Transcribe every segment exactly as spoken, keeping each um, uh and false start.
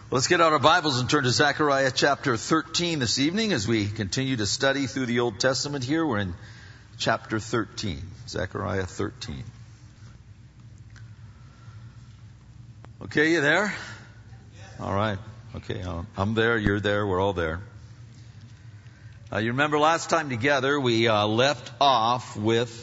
Let's get out our Bibles and turn to Zechariah chapter thirteen this evening as we continue to study through the Old Testament here. We're in chapter thirteen, Zechariah thirteen. Okay, you there? All right. Okay, I'm there, you're there, we're all there. Uh, you remember last time together we uh, left off with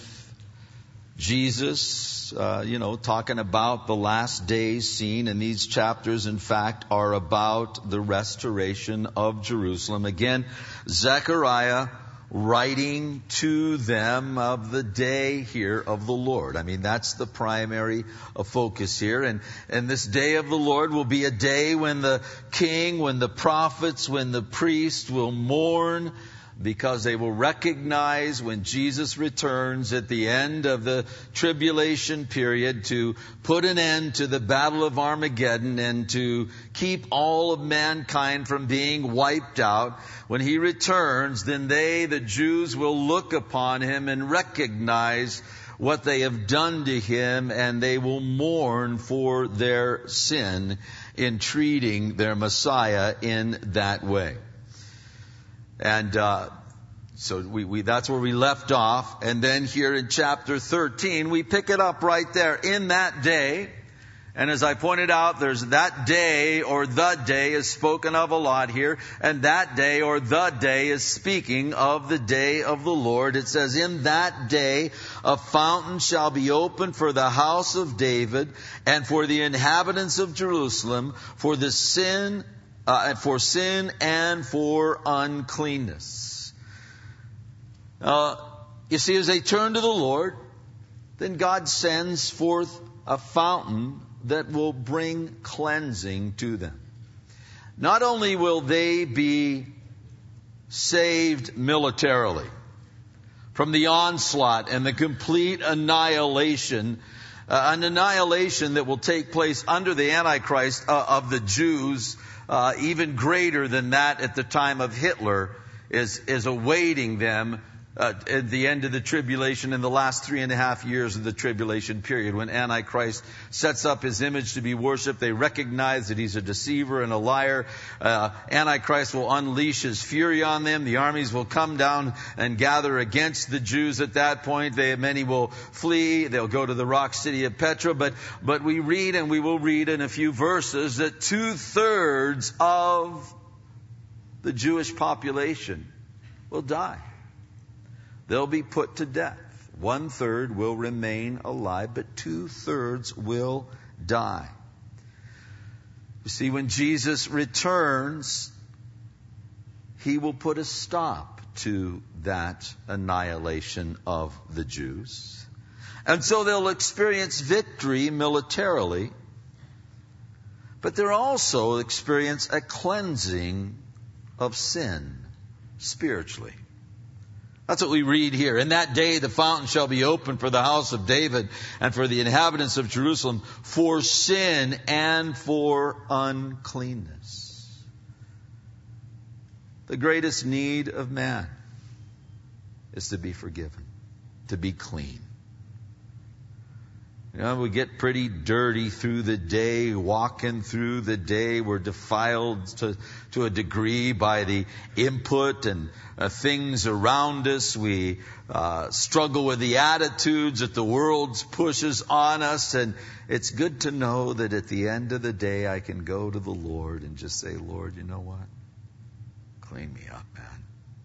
Jesus, uh, you know, talking about the last days scene, and these chapters, in fact, are about the restoration of Jerusalem. Again, Zechariah writing to them of the day here of the Lord. I mean, that's the primary uh, focus here. And, and this day of the Lord will be a day when the king, when the prophets, when the priest will mourn, because they will recognize when Jesus returns at the end of the tribulation period to put an end to the battle of Armageddon and to keep all of mankind from being wiped out. When he returns, then they, the Jews, will look upon him and recognize what they have done to him, and they will mourn for their sin in treating their Messiah in that way. And uh, so we, we that's where we left off. And then here in chapter thirteen, we pick it up right there. In that day, and as I pointed out, there's that day or the day is spoken of a lot here. And that day or the day is speaking of the day of the Lord. It says, in that day a fountain shall be opened for the house of David and for the inhabitants of Jerusalem, for the sin Uh, for sin and for uncleanness. Uh, you see, as they turn to the Lord, then God sends forth a fountain that will bring cleansing to them. Not only will they be saved militarily from the onslaught and the complete annihilation, uh, an annihilation that will take place under the Antichrist uh, of the Jews, Uh, even greater than that at the time of Hitler, is, is awaiting them uh, at the end of the tribulation, in the last three and a half years of the tribulation period, when Antichrist sets up his image to be worshipped. They recognize that he's a deceiver and a liar. Uh, Antichrist will unleash his fury on them. The armies will come down and gather against the Jews at that point. They, many will flee. They'll go to the rock city of Petra. But, but we read, and we will read in a few verses, that two-thirds of the Jewish population will die. They'll be put to death. One third will remain alive, but two thirds will die. You see, when Jesus returns, he will put a stop to that annihilation of the Jews. And so they'll experience victory militarily, but they'll also experience a cleansing of sin spiritually. That's what we read here. In that day the fountain shall be opened for the house of David and for the inhabitants of Jerusalem, for sin and for uncleanness. The greatest need of man is to be forgiven, to be clean. You know, we get pretty dirty through the day, walking through the day. We're defiled to, to a degree by the input and uh, things around us. We uh, struggle with the attitudes that the world pushes on us. And it's good to know that at the end of the day, I can go to the Lord and just say, Lord, you know what? Clean me up, man.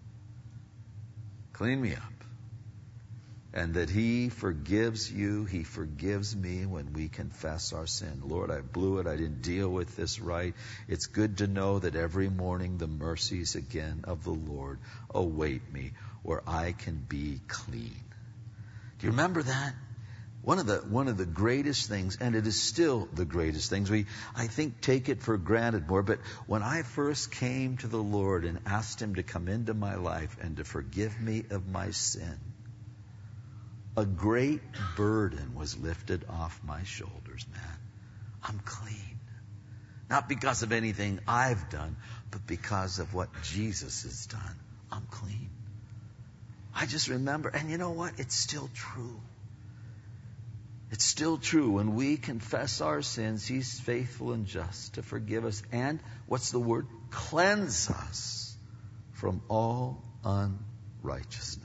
Clean me up. And that he forgives you, he forgives me when we confess our sin. Lord, I blew it. I didn't deal with this right. It's good to know that every morning the mercies again of the Lord await me, where I can be clean. Do you remember that? One of the one of the greatest things, and it is still the greatest things, we, I think, take it for granted more, but when I first came to the Lord and asked him to come into my life and to forgive me of my sin, a great burden was lifted off my shoulders, man. I'm clean. Not because of anything I've done, but because of what Jesus has done. I'm clean. I just remember, and you know what? It's still true. It's still true. When we confess our sins, He's faithful and just to forgive us. And, what's the word? Cleanse us from all unrighteousness.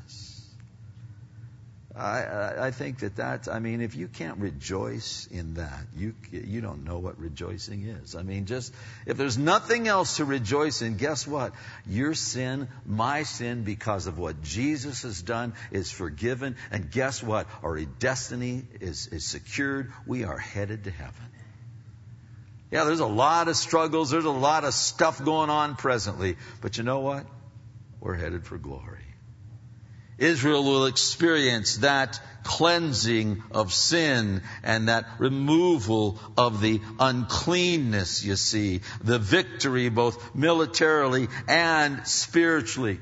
I, I think that that's, I mean, if you can't rejoice in that, you you don't know what rejoicing is. I mean, just, if there's nothing else to rejoice in, guess what? Your sin, my sin, because of what Jesus has done, is forgiven. And guess what? Our destiny is, is secured. We are headed to heaven. Yeah, there's a lot of struggles. There's a lot of stuff going on presently. But you know what? We're headed for glory. Israel will experience that cleansing of sin and that removal of the uncleanness, you see. The victory both militarily and spiritually.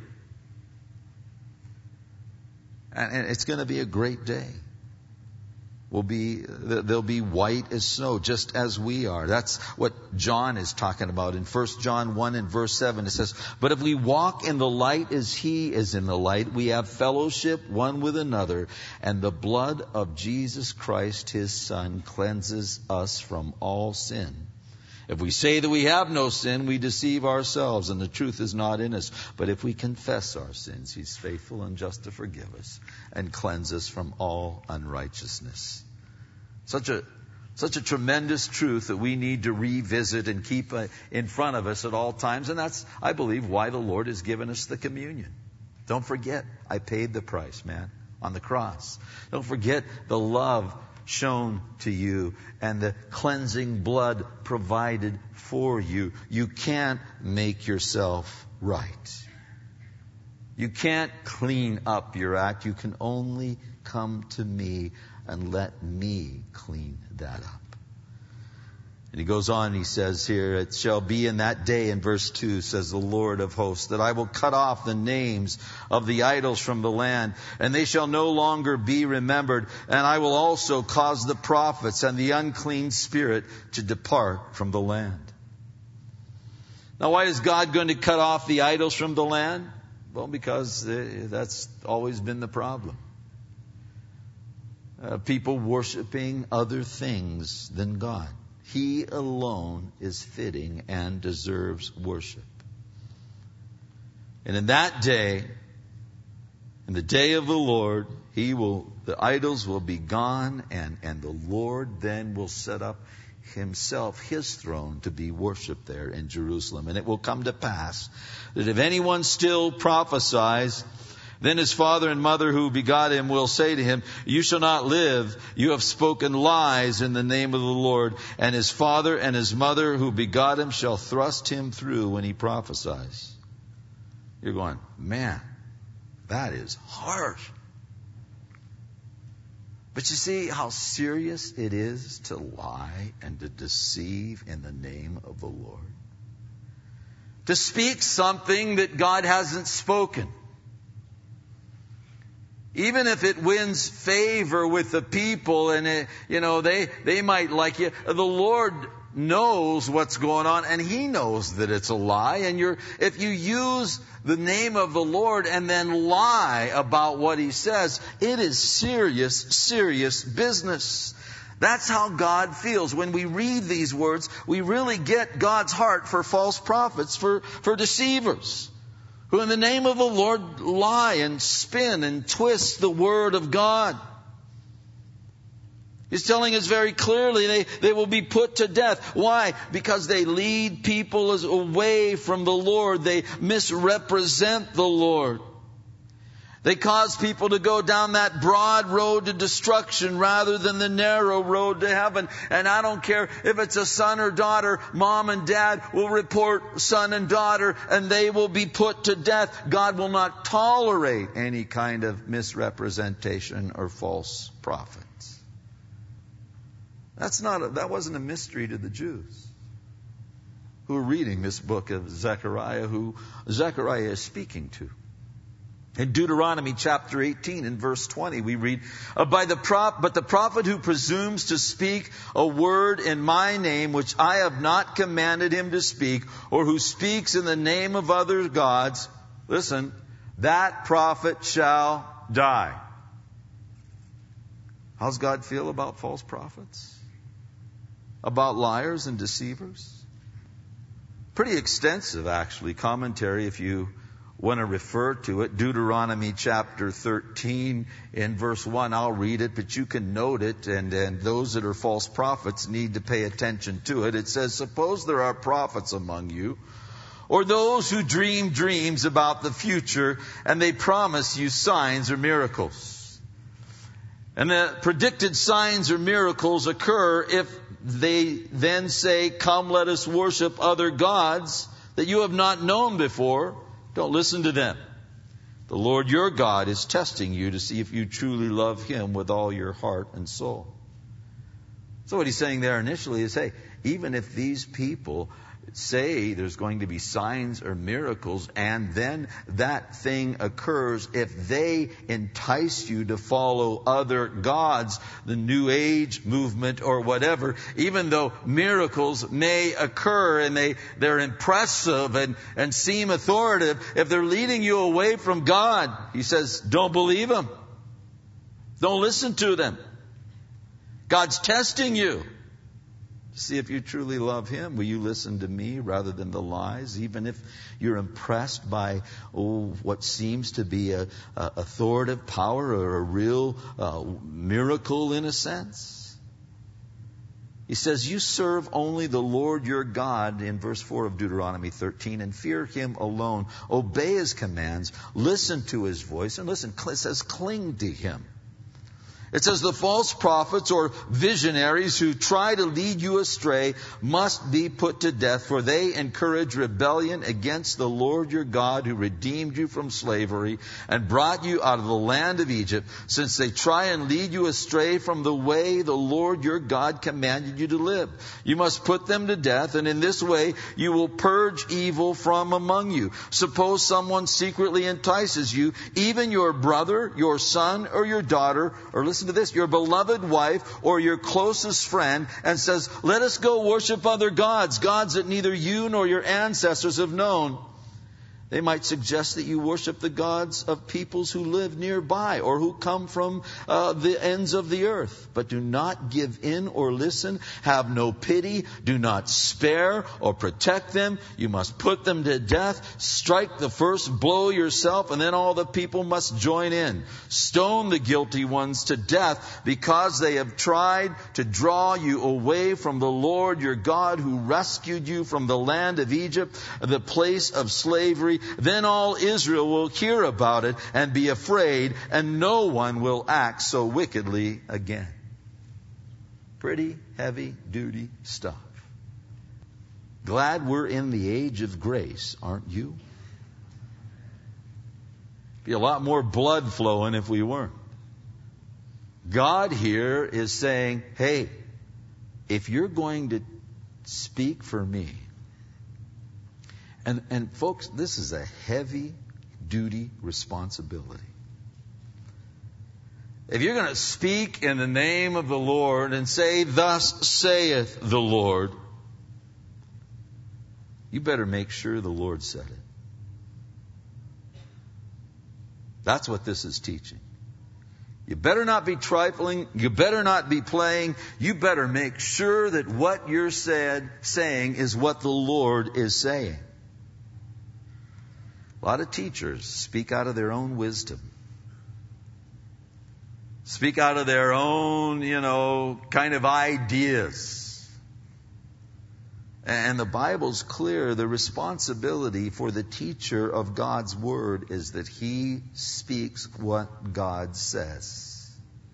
And it's going to be a great day. Will be, they'll be white as snow, just as we are. That's what John is talking about in First John one and verse seven. It says, but if we walk in the light as He is in the light, we have fellowship one with another, and the blood of Jesus Christ, His Son, cleanses us from all sin. If we say that we have no sin, we deceive ourselves, and the truth is not in us. But if we confess our sins, He's faithful and just to forgive us and cleanse us from all unrighteousness. Such a such a tremendous truth that we need to revisit and keep uh, in front of us at all times. And that's, I believe, why the Lord has given us the communion. Don't forget, I paid the price, man, on the cross. Don't forget the love shown to you and the cleansing blood provided for you. You can't make yourself right. You can't clean up your act. You can only come to me and let me clean that up. And he goes on, he says here, it shall be in that day, in verse two, says the Lord of hosts, that I will cut off the names of the idols from the land, and they shall no longer be remembered. And I will also cause the prophets and the unclean spirit to depart from the land. Now, why is God going to cut off the idols from the land? Well, because that's always been the problem. Uh, people worshiping other things than God. He alone is fitting and deserves worship. And in that day, in the day of the Lord, He will, the idols will be gone, and, and the Lord then will set up Himself, His throne, to be worshipped there in Jerusalem. And it will come to pass that if anyone still prophesies, then his father and mother who begot him will say to him, you shall not live. You have spoken lies in the name of the Lord. And his father and his mother who begot him shall thrust him through when he prophesies. You're going, man, that is harsh. But you see how serious it is to lie and to deceive in the name of the Lord. To speak something that God hasn't spoken. Even if it wins favor with the people and, it, you know, they, they might like you. The Lord knows what's going on, and He knows that it's a lie. And you're, if you use the name of the Lord and then lie about what He says, it is serious, serious business. That's how God feels. When we read these words, we really get God's heart for false prophets, for, for deceivers, who in the name of the Lord lie and spin and twist the Word of God. He's telling us very clearly they, they will be put to death. Why? Because they lead people away from the Lord. They misrepresent the Lord. They cause people to go down that broad road to destruction rather than the narrow road to heaven. And I don't care if it's a son or daughter, mom and dad will report son and daughter, and they will be put to death. God will not tolerate any kind of misrepresentation or false prophets. That's not a, that wasn't a mystery to the Jews who are reading this book of Zechariah, who Zechariah is speaking to. In Deuteronomy chapter eighteen and verse twenty, we read, uh, by the prop, but the prophet who presumes to speak a word in my name, which I have not commanded him to speak, or who speaks in the name of other gods, listen, that prophet shall die. How's God feel about false prophets? About liars and deceivers? Pretty extensive, actually, commentary if you want to refer to it. Deuteronomy chapter thirteen in verse one. I'll read it, but you can note it, and, and those that are false prophets need to pay attention to it. It says, suppose there are prophets among you, or those who dream dreams about the future, and they promise you signs or miracles. And the predicted signs or miracles occur if they then say, come, let us worship other gods that you have not known before. Don't listen to them. The Lord your God is testing you to see if you truly love Him with all your heart and soul. So what he's saying there initially is, hey, even if these people say there's going to be signs or miracles, and then that thing occurs, if they entice you to follow other gods, the New Age movement or whatever, even though miracles may occur and they, they're impressive and, and seem authoritative, if they're leading you away from God, he says, don't believe them. Don't listen to them. God's testing you. See if you truly love Him. Will you listen to me rather than the lies? Even if you're impressed by oh, what seems to be a, a authoritative power or a real uh, miracle in a sense. He says, you serve only the Lord your God in verse four of Deuteronomy thirteen, and fear Him alone. Obey His commands. Listen to His voice. And listen, it says cling to Him. It says the false prophets or visionaries who try to lead you astray must be put to death, for they encourage rebellion against the Lord your God who redeemed you from slavery and brought you out of the land of Egypt, since they try and lead you astray from the way the Lord your God commanded you to live. You must put them to death, and in this way you will purge evil from among you. Suppose someone secretly entices you, even your brother, your son, or your daughter, or listen to this, your beloved wife or your closest friend, and says, let us go worship other gods, gods that neither you nor your ancestors have known. They might suggest that you worship the gods of peoples who live nearby or who come from uh, the ends of the earth. But do not give in or listen. Have no pity. Do not spare or protect them. You must put them to death. Strike the first blow yourself, and then all the people must join in. Stone the guilty ones to death because they have tried to draw you away from the Lord your God who rescued you from the land of Egypt, the place of slavery. Then all Israel will hear about it and be afraid, and no one will act so wickedly again. Pretty heavy duty stuff. Glad we're in the age of grace, aren't you? Be a lot more blood flowing if we weren't. God here is saying, hey, if you're going to speak for me, And, and folks, this is a heavy-duty responsibility. If you're going to speak in the name of the Lord and say, thus saith the Lord, you better make sure the Lord said it. That's what this is teaching. You better not be trifling. You better not be playing. You better make sure that what you're said, saying is what the Lord is saying. A lot of teachers speak out of their own wisdom. Speak out of their own, you know, kind of ideas. And the Bible's clear. The responsibility for the teacher of God's Word is that he speaks what God says.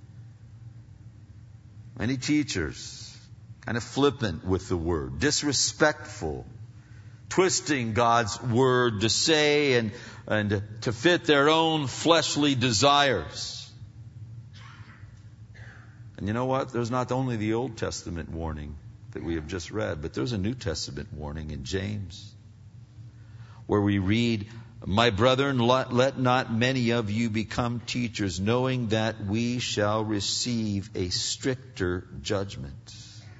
Many teachers kind of flippant with the Word, disrespectful, twisting God's Word to say and, and to fit their own fleshly desires. And you know what? There's not only the Old Testament warning that we have just read, but there's a New Testament warning in James, where we read, my brethren, let not many of you become teachers, knowing that we shall receive a stricter judgment.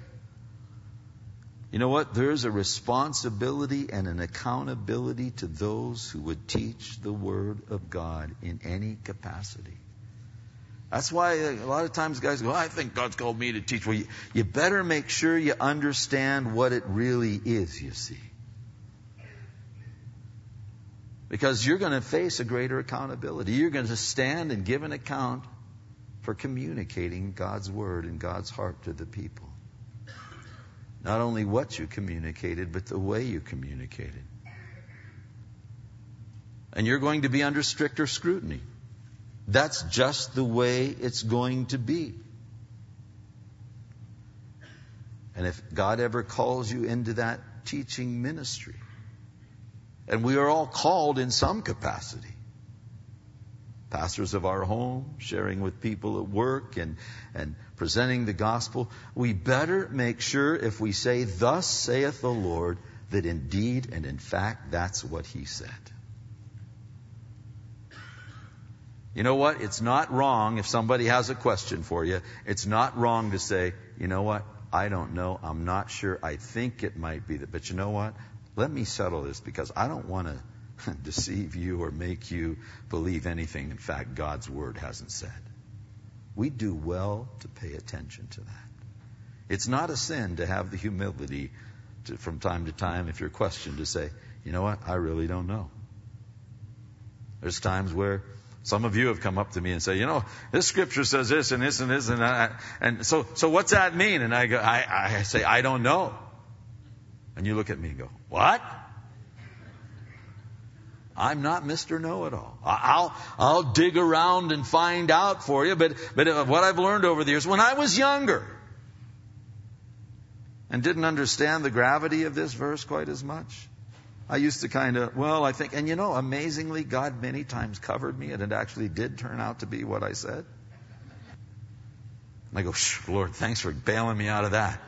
You know what? There's a responsibility and an accountability to those who would teach the Word of God in any capacity. That's why a lot of times guys go, I think God's called me to teach. Well, you, you better make sure you understand what it really is, you see. Because you're going to face a greater accountability. You're going to stand and give an account for communicating God's word and God's heart to the people. Not only what you communicated, but the way you communicated. And you're going to be under stricter scrutiny. That's just the way it's going to be. And if God ever calls you into that teaching ministry, and we are all called in some capacity, pastors of our home, sharing with people at work and, and presenting the gospel, we better make sure if we say, thus saith the Lord, that indeed and in fact that's what He said. You know what? It's not wrong if somebody has a question for you. It's not wrong to say, you know what? I don't know. I'm not sure. I think it might be that. But you know what? Let me settle this because I don't want to deceive you or make you believe anything, in fact, God's word hasn't said. We do well to pay attention to that. It's not a sin to have the humility to, from time to time, if you're questioned, to say, you know what? I really don't know. There's times where some of you have come up to me and say, you know, this scripture says this and this and this and that. And so, so what's that mean? And I go, I, I say, I don't know. And you look at me and go, what? I'm not Mister Know-it-all. I'll, I'll dig around and find out for you. But, but what I've learned over the years, when I was younger and didn't understand the gravity of this verse quite as much, I used to kind of, well, I think, and you know, amazingly, God many times covered me, and it actually did turn out to be what I said. And I go, Lord, thanks for bailing me out of that.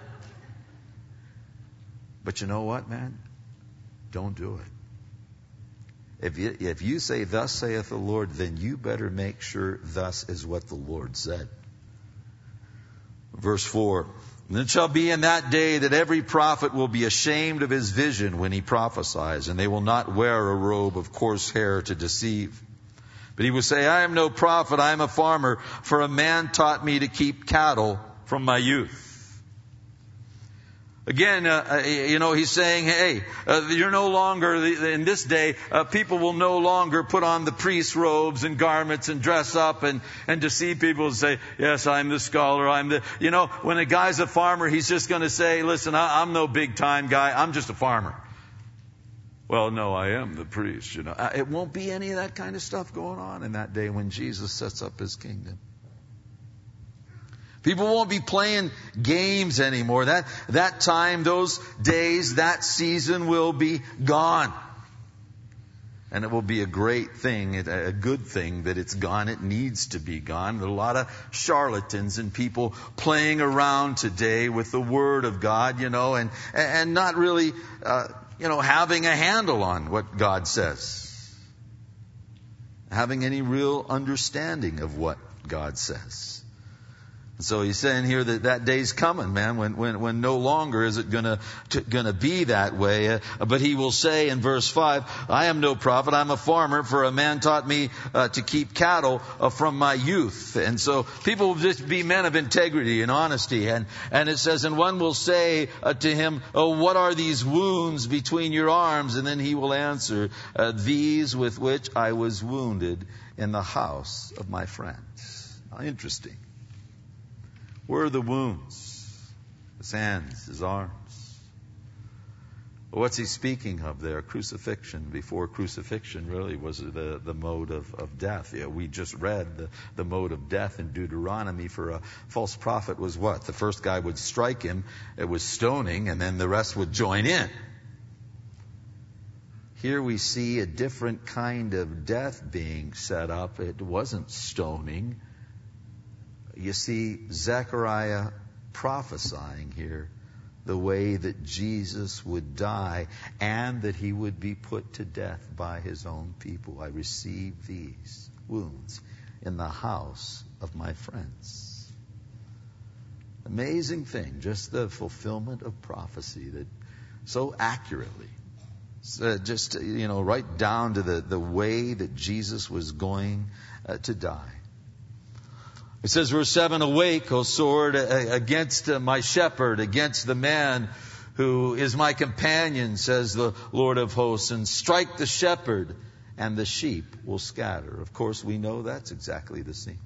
But you know what, man? Don't do it. If you, if you say, thus saith the Lord, then you better make sure thus is what the Lord said. Verse four. And it shall be in that day that every prophet will be ashamed of his vision when he prophesies, and they will not wear a robe of coarse hair to deceive. But he will say, I am no prophet, I am a farmer, for a man taught me to keep cattle from my youth. Again, uh, you know, he's saying, hey, uh, you're no longer, in this day, uh, people will no longer put on the priest's robes and garments and dress up and, and deceive people and say, yes, I'm the scholar, I'm the, you know, when a guy's a farmer, he's just going to say, listen, I, I'm no big time guy, I'm just a farmer. Well, no, I am the priest, you know. Uh, it won't be any of that kind of stuff going on in that day when Jesus sets up His kingdom. People won't be playing games anymore. That, that time, those days, that season will be gone. And it will be a great thing, a good thing that it's gone. It needs to be gone. There are a lot of charlatans and people playing around today with the Word of God, you know, and, and not really, uh, you know, having a handle on what God says. Having any real understanding of what God says. So he's saying here that that day's coming, man, when, when, when no longer is it gonna, to, gonna be that way. Uh, but he will say in verse five, I am no prophet, I'm a farmer, for a man taught me uh, to keep cattle uh, from my youth. And so people will just be men of integrity and honesty. And, and it says, and one will say uh, to him, oh, what are these wounds between your arms? And then he will answer, uh, these with which I was wounded in the house of my friends. Now, interesting. Where are the wounds? His hands, his arms. Well, what's he speaking of there? Crucifixion. Before crucifixion really was the, the mode of, of death. Yeah, we just read the, the mode of death in Deuteronomy for a false prophet was what? The first guy would strike him, it was stoning, and then the rest would join in. Here we see a different kind of death being set up. It wasn't stoning. You see Zechariah prophesying here the way that Jesus would die and that He would be put to death by His own people. I received these wounds in the house of my friends. Amazing thing, just the fulfillment of prophecy that so accurately, so just, you know, right down to the, the way that Jesus was going uh, to die. It says, verse seven, awake, O sword, against my shepherd, against the man who is my companion, says the Lord of hosts, and strike the shepherd, and the sheep will scatter. Of course, we know that's exactly the scene.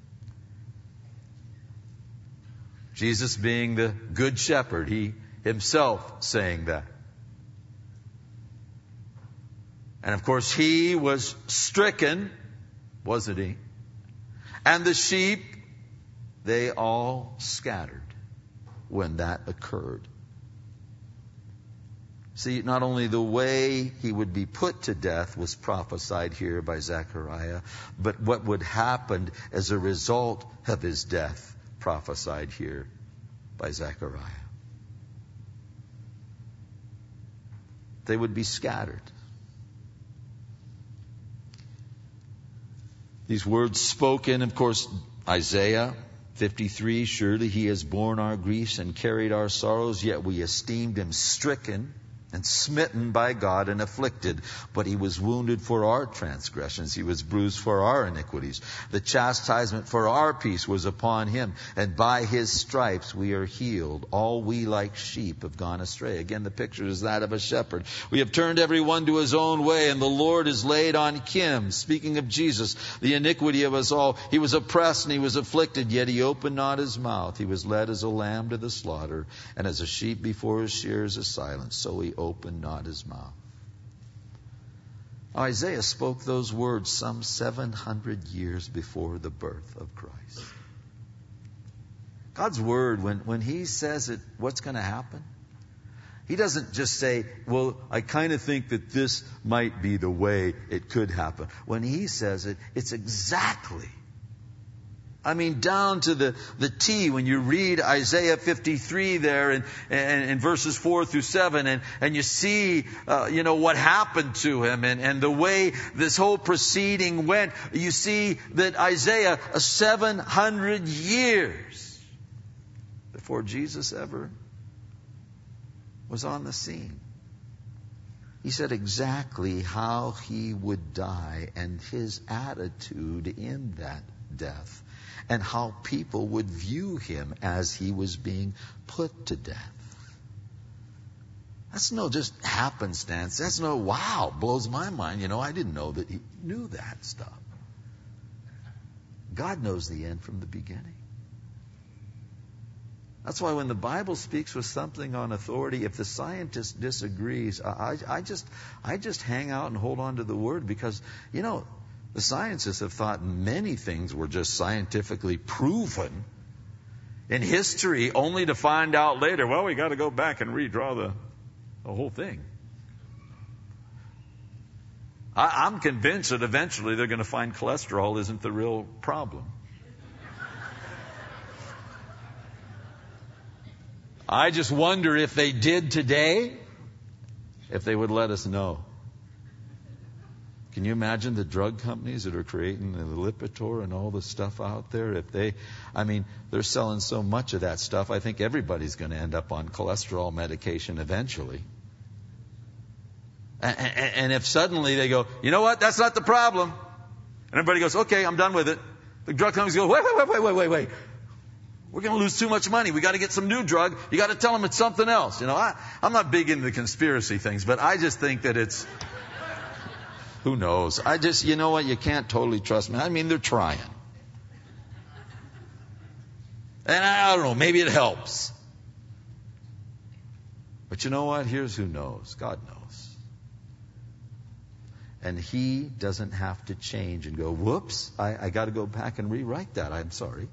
Jesus being the good shepherd, he himself saying that. And of course, he was stricken, wasn't he? And the sheep, they all scattered when that occurred. See, not only the way he would be put to death was prophesied here by Zechariah, but what would happen as a result of his death prophesied here by Zechariah. They would be scattered. These words spoken, of course, Isaiah fifty-three, surely he has borne our griefs and carried our sorrows, yet we esteemed him stricken and smitten by God and afflicted. But he was wounded for our transgressions. He was bruised for our iniquities. The chastisement for our peace was upon him. And by his stripes we are healed. All we like sheep have gone astray. Again, the picture is that of a shepherd. We have turned every one to his own way, and the Lord is laid on him. Speaking of Jesus, the iniquity of us all. He was oppressed and he was afflicted, yet he opened not his mouth. He was led as a lamb to the slaughter, and as a sheep before his shearers is silent, so he opened not his mouth. Isaiah spoke those words some seven hundred years before the birth of Christ. God's word, when, when he says it, what's going to happen? He doesn't just say, well, I kind of think that this might be the way it could happen. When he says it, it's exactly, I mean, down to the, the T, when you read Isaiah fifty-three there in, in, in verses four through seven, and, and you see, uh, you know, what happened to him and, and the way this whole proceeding went, you see that Isaiah, uh, seven hundred years before Jesus ever was on the scene, he said exactly how he would die and his attitude in that death, and how people would view him as he was being put to death. That's no just happenstance. That's no, wow, blows my mind. You know, I didn't know that he knew that stuff. God knows the end from the beginning. That's why when the Bible speaks with something on authority, if the scientist disagrees, I, I just I just hang out and hold on to the word, because, you know, the scientists have thought many things were just scientifically proven in history, only to find out later, well, we got to go back and redraw the, the whole thing. I, I'm convinced that eventually they're going to find cholesterol isn't the real problem. I just wonder if they did today, if they would let us know. Can you imagine the drug companies that are creating the Lipitor and all the stuff out there? If they, I mean, they're selling so much of that stuff, I think everybody's going to end up on cholesterol medication eventually. And, and, and if suddenly they go, you know what, that's not the problem. And everybody goes, okay, I'm done with it. The drug companies go, wait, wait, wait, wait, wait, wait. We're going to lose too much money. We got to get some new drug. You got to tell them it's something else. You know, I, I'm not big into the conspiracy things, but I just think that it's, who knows? I just, you know what? You can't totally trust me. I mean, they're trying. And I, I don't know, maybe it helps. But you know what? Here's who knows. God knows. And he doesn't have to change and go, whoops, I, I got to go back and rewrite that. I'm sorry.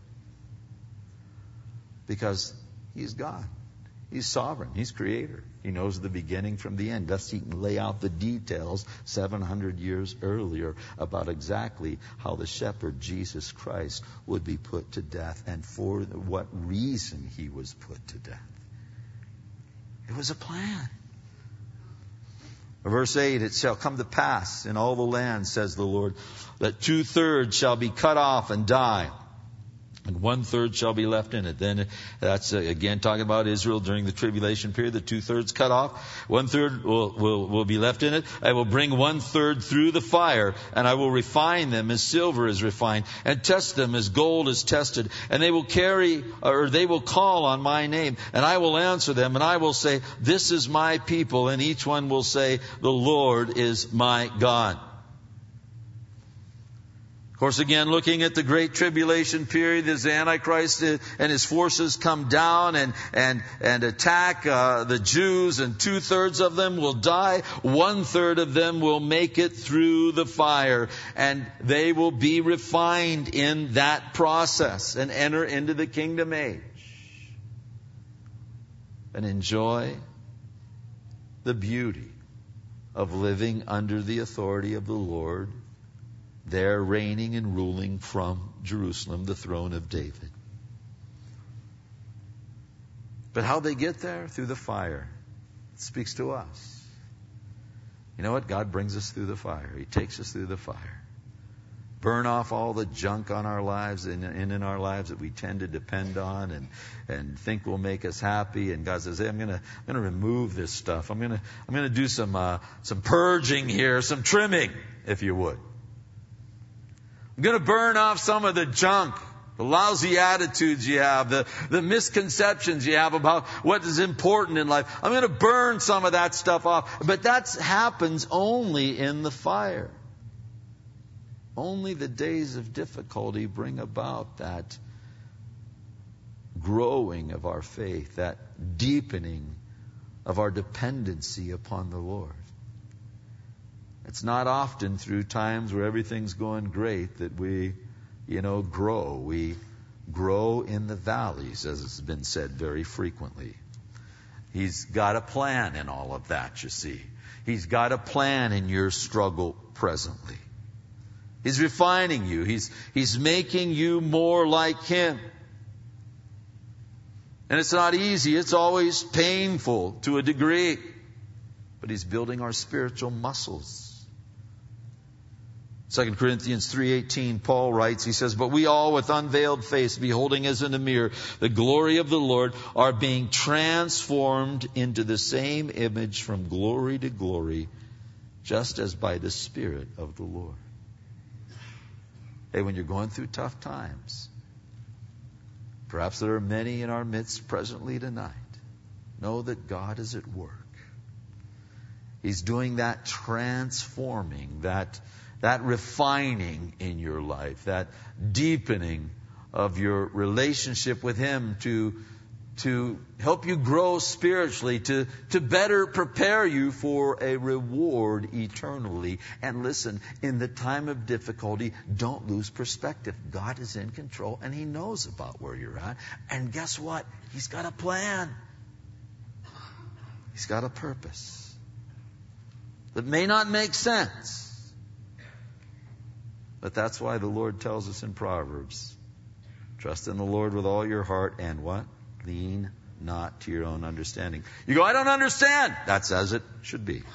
Because he's God. He's sovereign. He's creator. He knows the beginning from the end. Thus he can lay out the details seven hundred years earlier about exactly how the shepherd, Jesus Christ, would be put to death and for what reason he was put to death. It was a plan. Verse eight, it shall come to pass in all the land, says the Lord, that two-thirds shall be cut off and die. and one third shall be left in it. Then that's uh, again talking about Israel during the tribulation period, the two thirds cut off. One third will, will, will be left in it. I will bring one third through the fire, and I will refine them as silver is refined, and test them as gold is tested. And they will carry, or they will call on my name, and I will answer them, and I will say, this is my people, and each one will say, the Lord is my God. Of course, again, looking at the Great Tribulation period, as the Antichrist and his forces come down and and and attack uh, the Jews, and two-thirds of them will die. One-third of them will make it through the fire, and they will be refined in that process and enter into the kingdom age and enjoy the beauty of living under the authority of the Lord, there reigning and ruling from Jerusalem, the throne of David. But how they get there? Through the fire. It speaks to us. You know what? God brings us through the fire. He takes us through the fire. Burn off all the junk on our lives and in, in our lives that we tend to depend on and, and think will make us happy. And God says, hey, I'm gonna I'm gonna remove this stuff. I'm gonna I'm gonna do some uh, some purging here, some trimming, if you would. I'm going to burn off some of the junk, the lousy attitudes you have, the, the misconceptions you have about what is important in life. I'm going to burn some of that stuff off. But that happens only in the fire. Only the days of difficulty bring about that growing of our faith, that deepening of our dependency upon the Lord. It's not often through times where everything's going great that we, you know, grow. We grow in the valleys, as it's been said very frequently. He's got a plan in all of that, you see. He's got a plan in your struggle presently. He's refining you. He's, he's making you more like Him. And it's not easy. It's always painful to a degree. But He's building our spiritual muscles. Second Corinthians three eighteen, Paul writes, he says, but we all with unveiled face, beholding as in a mirror the glory of the Lord, are being transformed into the same image from glory to glory, just as by the Spirit of the Lord. Hey, when you're going through tough times, perhaps there are many in our midst presently tonight, know that God is at work. He's doing that transforming, that that refining in your life, that deepening of your relationship with Him to, to help you grow spiritually, to, to better prepare you for a reward eternally. And listen, in the time of difficulty, don't lose perspective. God is in control and He knows about where you're at. And guess what? He's got a plan. He's got a purpose that may not make sense. But that's why the Lord tells us in Proverbs, trust in the Lord with all your heart and what? Lean not to your own understanding. You go, I don't understand. That's as it should be.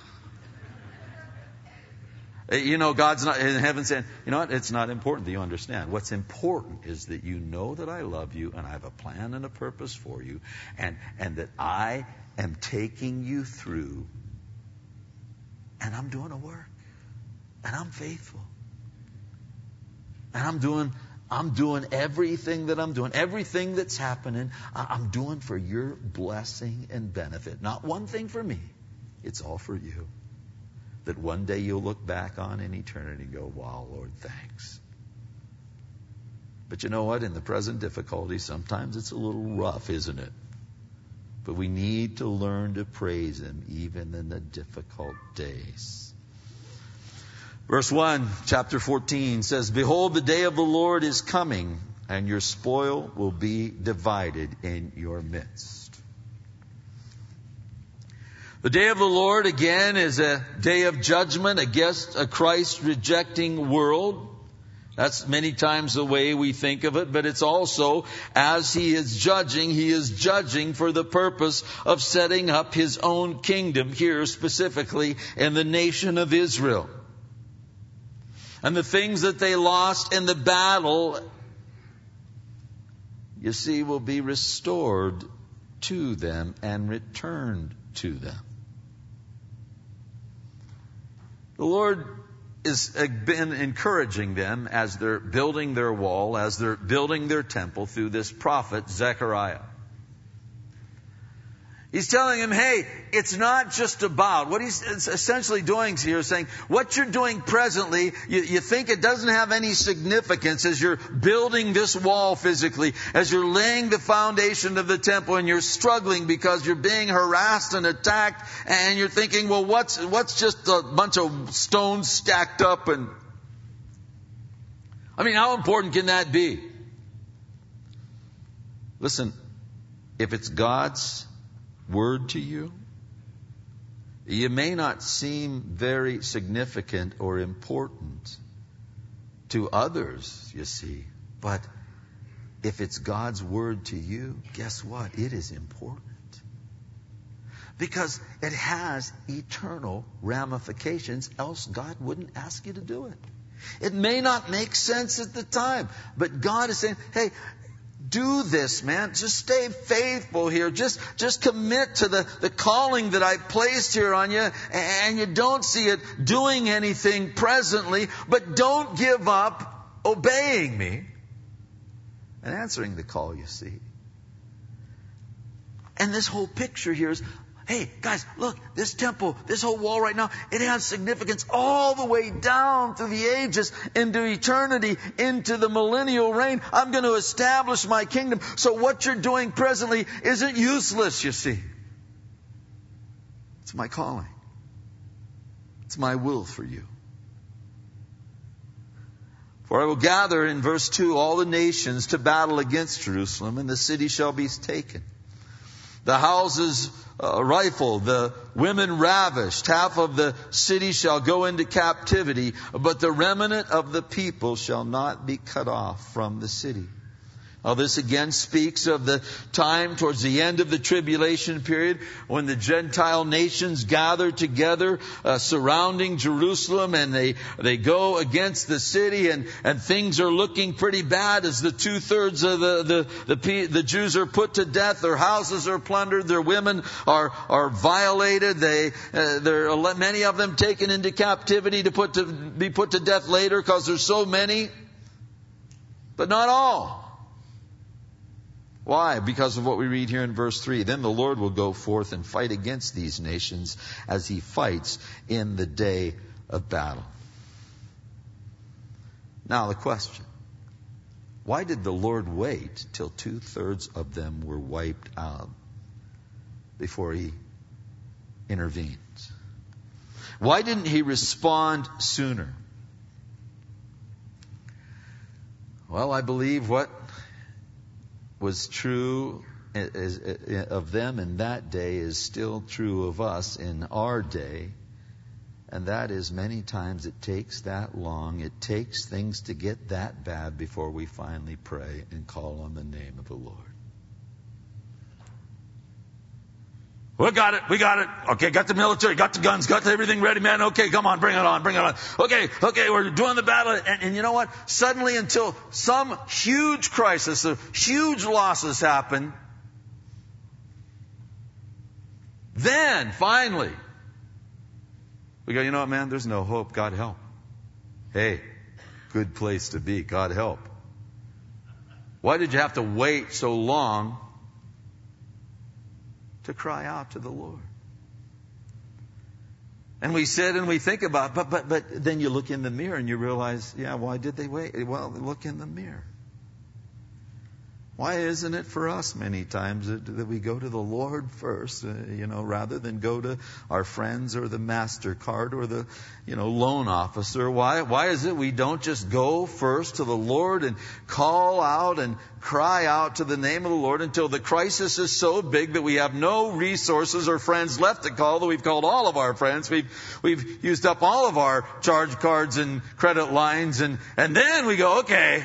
You know, God's not in heaven saying, you know what? It's not important that you understand. What's important is that you know that I love you and I have a plan and a purpose for you, and, and that I am taking you through, and I'm doing a work, and I'm faithful. And I'm doing, I'm doing everything that I'm doing, everything that's happening, I'm doing for your blessing and benefit. Not one thing for me. It's all for you. That one day you'll look back on in eternity and go, wow, Lord, thanks. But you know what? In the present difficulty, sometimes it's a little rough, isn't it? But we need to learn to praise Him even in the difficult days. Verse one, chapter fourteen says, behold, the day of the Lord is coming, and your spoil will be divided in your midst. The day of the Lord, again, is a day of judgment against a Christ-rejecting world. That's many times the way we think of it, but it's also, as He is judging, He is judging for the purpose of setting up His own kingdom here, specifically in the nation of Israel. And the things that they lost in the battle you see, will be restored to them and returned to them. The Lord has been encouraging them as they're building their wall, as they're building their temple through this prophet Zechariah. He's telling him, hey, it's not just about, what he's essentially doing here is saying, what you're doing presently, you, you think it doesn't have any significance as you're building this wall physically, as you're laying the foundation of the temple and you're struggling because you're being harassed and attacked, and you're thinking, well, what's, what's just a bunch of stones stacked up? And I mean, how important can that be? Listen, if it's God's word to you, you may not seem very significant or important to others, you see, but if it's God's word to you, guess what? It is important. Because it has eternal ramifications, else God wouldn't ask you to do it. It may not make sense at the time, but God is saying, hey, do this, man. Just stay faithful here. Just, just commit to the, the calling that I placed here on you. And you don't see it doing anything presently, but don't give up obeying me and answering the call, you see. And this whole picture here is, hey, guys, look, this temple, this whole wall right now, it has significance all the way down through the ages, into eternity, into the millennial reign. I'm going to establish my kingdom. So what you're doing presently isn't useless, you see. It's my calling. It's my will for you. For I will gather, in verse two, all the nations to battle against Jerusalem, and the city shall be taken. The houses uh, rifled, the women ravished. Half of the city shall go into captivity, but the remnant of the people shall not be cut off from the city. Now this again speaks of the time towards the end of the tribulation period when the Gentile nations gather together uh, surrounding Jerusalem, and they, they go against the city, and, and things are looking pretty bad as the two-thirds of the, the, the, the Jews are put to death. Their houses are plundered. Their women are, are violated. They, uh, there are many of them taken into captivity to, put to be put to death later because there's so many. But not all. Why? Because of what we read here in verse three. Then the Lord will go forth and fight against these nations as he fights in the day of battle. Now the question. Why did the Lord wait till two-thirds of them were wiped out before he intervened? Why didn't he respond sooner? Well, I believe what was true of them in that day is still true of us in our day. And that is, many times it takes that long. It takes things to get that bad before we finally pray and call on the name of the Lord. We got it. We got it. Okay, got the military, got the guns, got everything ready, man. Okay, come on, bring it on, bring it on. Okay, okay, we're doing the battle. And, and you know what? Suddenly, until some huge crisis, or huge losses happen, then finally, we go, you know what, man? There's no hope. God help. Hey, good place to be. God help. Why did you have to wait so long to cry out to the Lord? And we sit and we think about, but but but then you look in the mirror and you realize, yeah, why did they wait? Well, look in the mirror. Why isn't it for us many times that, that we go to the Lord first, uh, you know, rather than go to our friends or the MasterCard or the, you know, loan officer? Why, why is it we don't just go first to the Lord and call out and cry out to the name of the Lord until the crisis is so big that we have no resources or friends left to call, that we've called all of our friends. We've, we've used up all of our charge cards and credit lines, and, and then we go, okay.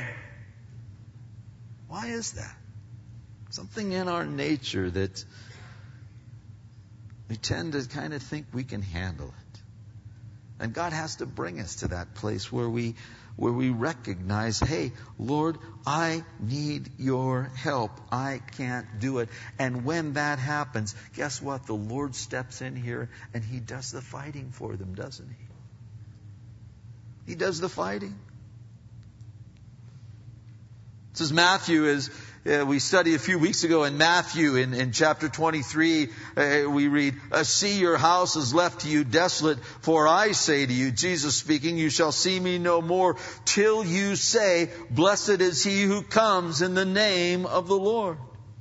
Why is that? Something in our nature that we tend to kind of think we can handle it. And God has to bring us to that place where we where we recognize, hey, Lord, I need your help. I can't do it. And when that happens, guess what? The Lord steps in here and He does the fighting for them, doesn't He? He does the fighting. This is Matthew, is uh, we studied a few weeks ago in Matthew in, in chapter twenty-three, uh, we read, uh, see, your house is left to you desolate, for I say to you, Jesus speaking, you shall see me no more till you say, blessed is he who comes in the name of the Lord.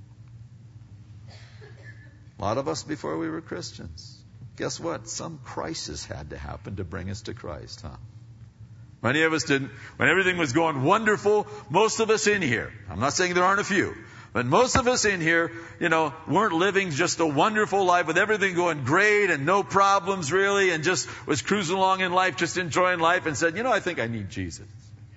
A lot of us before we were Christians. Guess what? Some crisis had to happen to bring us to Christ, huh? Many of us didn't. When everything was going wonderful, most of us in here, I'm not saying there aren't a few, but most of us in here, you know, weren't living just a wonderful life with everything going great and no problems really, and just was cruising along in life, just enjoying life, and said, you know, I think I need Jesus.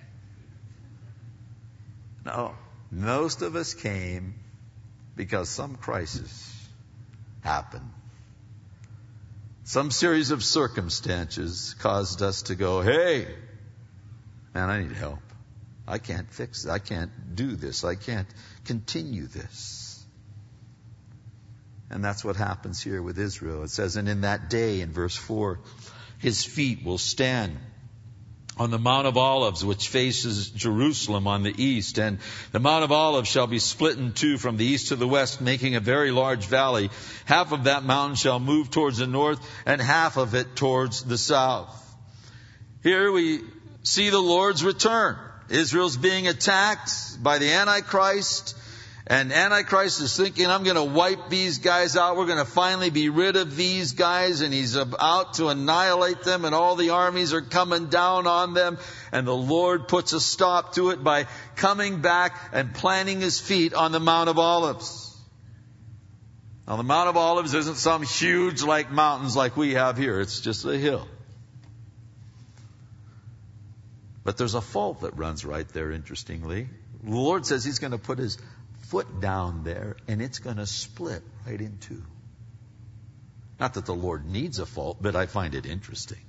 No, most of us came because some crisis happened. Some series of circumstances caused us to go, hey, man, I need help. I can't fix it. I can't do this. I can't continue this. And that's what happens here with Israel. It says, and in that day, in verse four, his feet will stand on the Mount of Olives, which faces Jerusalem on the east. And the Mount of Olives shall be split in two from the east to the west, making a very large valley. Half of that mountain shall move towards the north, and half of it towards the south. Here we see the Lord's return. Israel's being attacked by the Antichrist. And Antichrist is thinking, I'm going to wipe these guys out. We're going to finally be rid of these guys. And he's out to annihilate them. And all the armies are coming down on them. And the Lord puts a stop to it by coming back and planting his feet on the Mount of Olives. Now, the Mount of Olives isn't some huge like mountains like we have here. It's just a hill. But there's a fault that runs right there, interestingly. The Lord says he's going to put his foot down there, and it's going to split right in two. Not that the Lord needs a fault, but I find it interesting.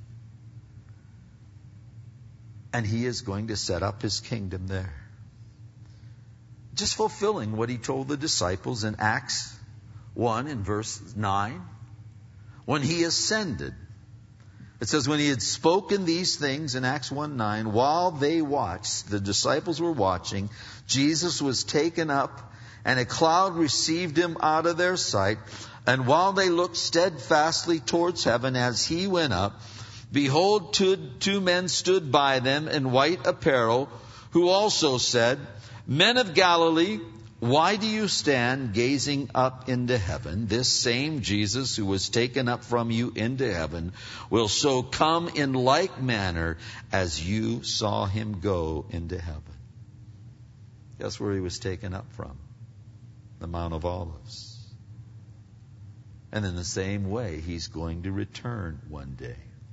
And he is going to set up his kingdom there. Just fulfilling what he told the disciples in Acts one in verse nine. When he ascended, it says, when he had spoken these things in Acts one nine, while they watched, the disciples were watching, Jesus was taken up, and a cloud received him out of their sight. And while they looked steadfastly towards heaven as he went up, behold, two, two men stood by them in white apparel, who also said, Men of Galilee, why do you stand gazing up into heaven? This same Jesus who was taken up from you into heaven will so come in like manner as you saw him go into heaven. Guess where he was taken up from? The Mount of Olives. And in the same way, he's going to return one day.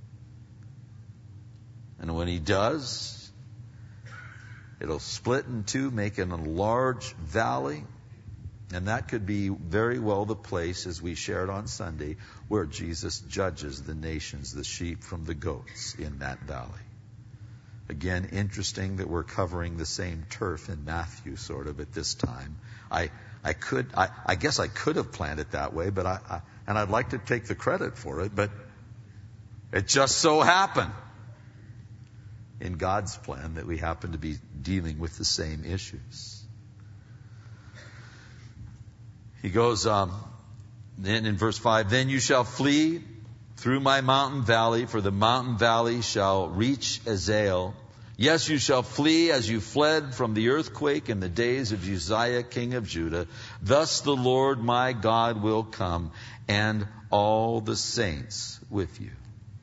And when he does, it'll split in two, making a large valley. And that could be very well the place, as we shared on Sunday, where Jesus judges the nations, the sheep from the goats in that valley. Again, interesting that we're covering the same turf in Matthew sort of at this time. I I could I, I guess I could have planned it that way, but I, I and I'd like to take the credit for it, but it just so happened in God's plan that we happen to be dealing with the same issues. He goes, um, then in verse five, then you shall flee through my mountain valley, for the mountain valley shall reach Azael. Yes, you shall flee as you fled from the earthquake in the days of Uzziah, king of Judah. Thus the Lord my God will come, and all the saints with you.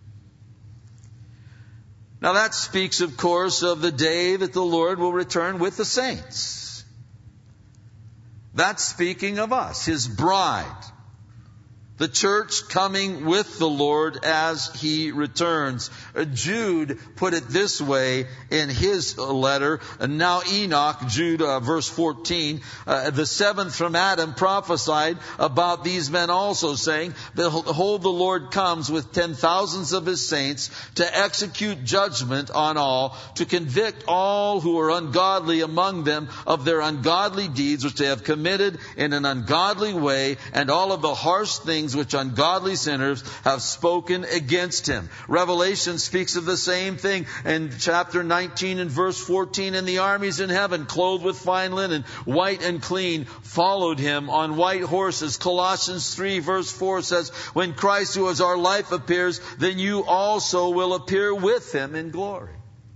Now that speaks, of course, of the day that the Lord will return with the saints. That's speaking of us, his bride. The church coming with the Lord as He returns. Jude put it this way in his letter. And now Enoch, Jude uh, verse fourteen, uh, the seventh from Adam prophesied about these men also, saying, behold, the Lord comes with ten thousands of His saints to execute judgment on all, to convict all who are ungodly among them of their ungodly deeds which they have committed in an ungodly way, and all of the harsh things which ungodly sinners have spoken against Him. Revelation speaks of the same thing in chapter nineteen and verse fourteen. And the armies in heaven, clothed with fine linen, white and clean, followed Him on white horses. Colossians three verse four says, when Christ, who is our life, appears, then you also will appear with Him in glory.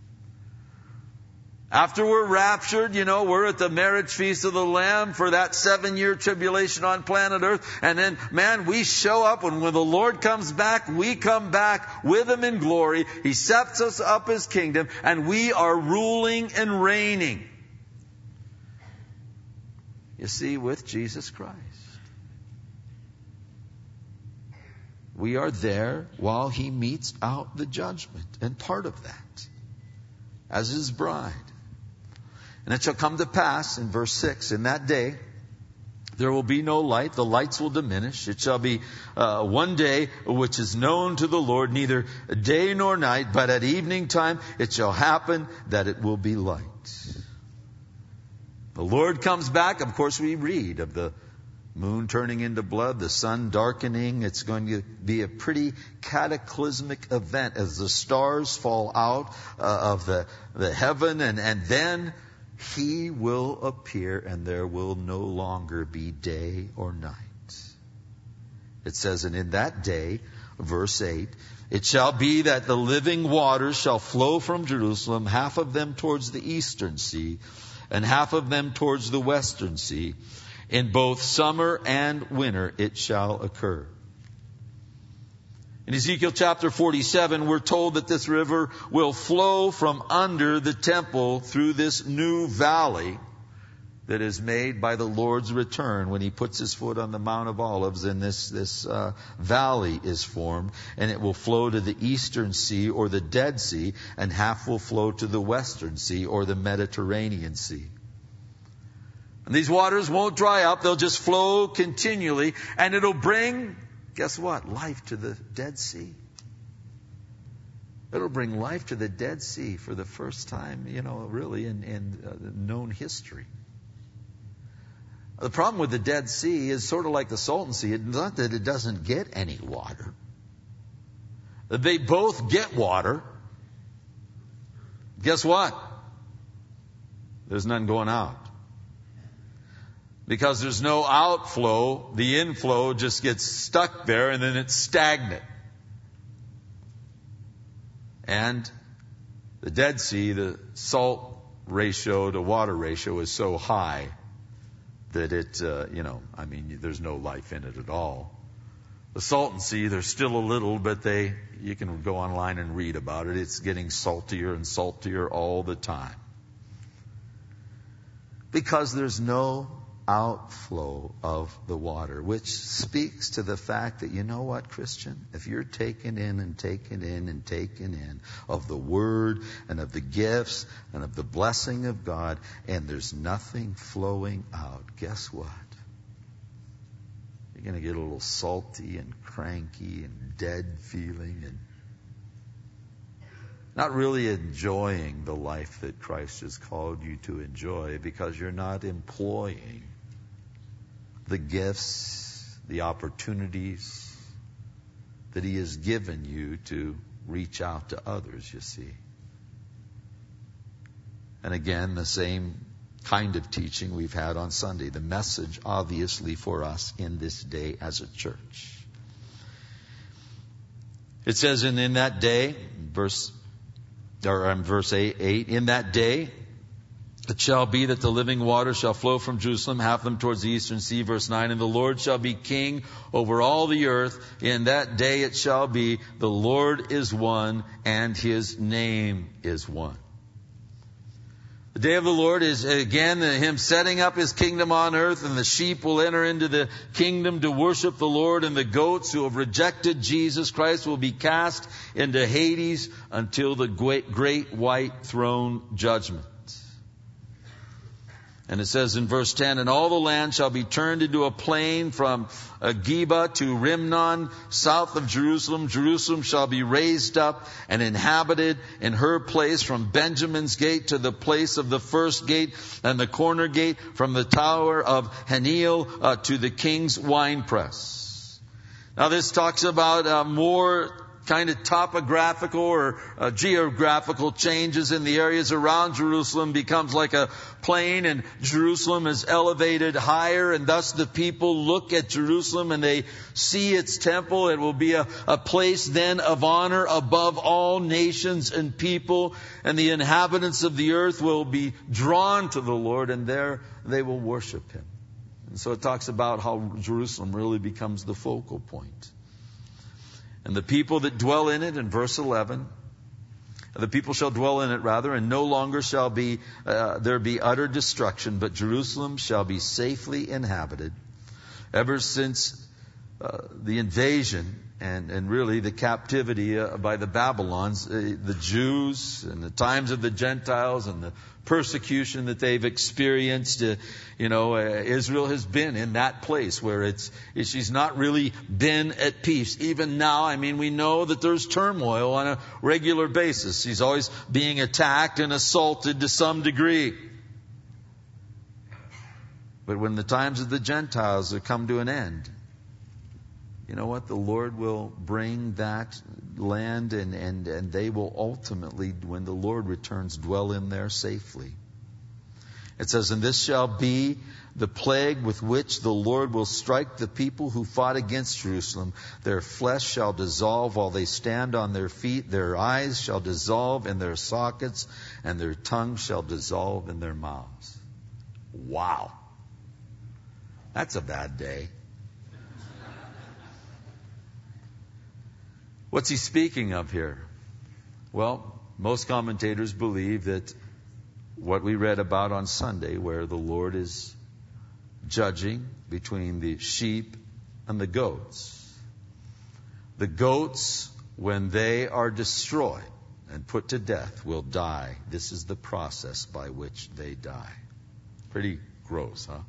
After we're raptured, you know, we're at the marriage feast of the Lamb for that seven-year tribulation on planet Earth. And then, man, we show up, and when the Lord comes back, we come back with Him in glory. He sets us up His kingdom, and we are ruling and reigning. You see, with Jesus Christ. We are there while He metes out the judgment, and part of that, as His bride. And it shall come to pass, in verse six, in that day, there will be no light. The lights will diminish. It shall be uh, one day which is known to the Lord, neither day nor night, but at evening time it shall happen that it will be light. The Lord comes back. Of course, we read of the moon turning into blood, the sun darkening. It's going to be a pretty cataclysmic event as the stars fall out uh, of the, the heaven, and, and then He will appear, and there will no longer be day or night. It says, and in that day, verse eight, it shall be that the living waters shall flow from Jerusalem, half of them towards the eastern sea, and half of them towards the western sea. In both summer and winter it shall occur. In Ezekiel chapter forty-seven, we're told that this river will flow from under the temple through this new valley that is made by the Lord's return. When He puts His foot on the Mount of Olives, and this, this uh, valley is formed, and it will flow to the eastern sea, or the Dead Sea, and half will flow to the western sea, or the Mediterranean Sea. And these waters won't dry up. They'll just flow continually. And it'll bring, guess what? Life to the Dead Sea. It'll bring life to the Dead Sea for the first time, you know, really in, in uh, known history. The problem with the Dead Sea is sort of like the Salton Sea. It's not that it doesn't get any water. They both get water. Guess what? There's none going out. Because there's no outflow, the inflow just gets stuck there, and then it's stagnant. And the Dead Sea, the salt ratio to water ratio is so high that it, uh, you know, I mean, there's no life in it at all. The Salton Sea, there's still a little, but they, you can go online and read about it. It's getting saltier and saltier all the time. Because there's no outflow of the water, which speaks to the fact that, you know what, Christian, if you're taken in and taken in and taken in of the Word and of the gifts and of the blessing of God, and there's nothing flowing out, guess what? You're going to get a little salty and cranky and dead feeling, and not really enjoying the life that Christ has called you to enjoy, because you're not employing the gifts, the opportunities that He has given you to reach out to others, you see. And again, the same kind of teaching we've had on Sunday. The message, obviously, for us in this day as a church. It says, and in that day, verse, or um, verse eight, eight, in that day, it shall be that the living water shall flow from Jerusalem, half of them towards the eastern sea. Verse nine, and the Lord shall be king over all the earth. In that day it shall be, the Lord is one, and His name is one. The day of the Lord is, again, Him setting up His kingdom on earth, and the sheep will enter into the kingdom to worship the Lord, and the goats who have rejected Jesus Christ will be cast into Hades until the great, great white throne judgment. And it says in verse ten, and all the land shall be turned into a plain from uh, Geba to Rimnon, south of Jerusalem. Jerusalem shall be raised up and inhabited in her place from Benjamin's gate to the place of the first gate and the corner gate, from the tower of Haniel uh, to the king's winepress. Now this talks about uh, more kind of topographical or uh, geographical changes in the areas around Jerusalem. Becomes like a plain, and Jerusalem is elevated higher, and thus the people look at Jerusalem and they see its temple. It will be a, a place then of honor above all nations and people, and the inhabitants of the earth will be drawn to the Lord, and there they will worship Him. And so it talks about how Jerusalem really becomes the focal point. And the people that dwell in it, in verse eleven, the people shall dwell in it rather, and no longer shall be uh, there be utter destruction, but Jerusalem shall be safely inhabited. Ever since uh, the invasion and, and really the captivity uh, by the Babylons, uh, the Jews and the times of the Gentiles and the persecution that they've experienced, uh, you know, uh, Israel has been in that place where it's, it's she's not really been at peace. Even now, I mean, we know that there's turmoil on a regular basis. She's always being attacked and assaulted to some degree. But when the times of the Gentiles have come to an end, you know what? The Lord will bring that land, and, and, and they will ultimately, when the Lord returns, dwell in there safely. It says, and this shall be the plague with which the Lord will strike the people who fought against Jerusalem. Their flesh shall dissolve while they stand on their feet. Their eyes shall dissolve in their sockets, and their tongue shall dissolve in their mouths. Wow. That's a bad day. What's he speaking of here? Well, most commentators believe that what we read about on Sunday, where the Lord is judging between the sheep and the goats. The goats, when they are destroyed and put to death, will die. This is the process by which they die. Pretty gross, huh?